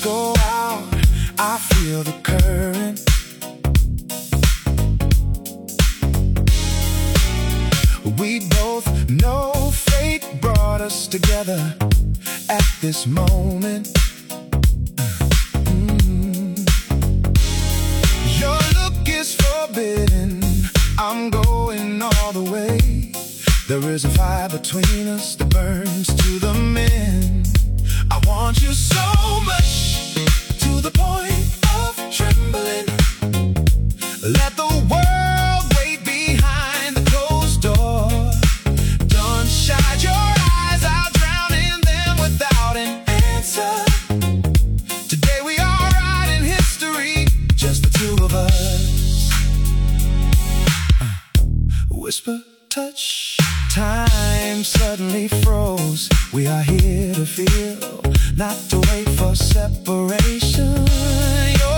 go out, I feel the current. We both know fate brought us together at this moment. Your look is forbidden, I'm going all the way. There is a fire between us that burns to the men. I want you so much, to the point of trembling. Let the world wait behind the closed door. Don't shine your eyes, I'll drown in them without an answer. Today we are writing history, just the two of us. Whisper, touch, time suddenly froze. We are here to feel, not to wait for separation.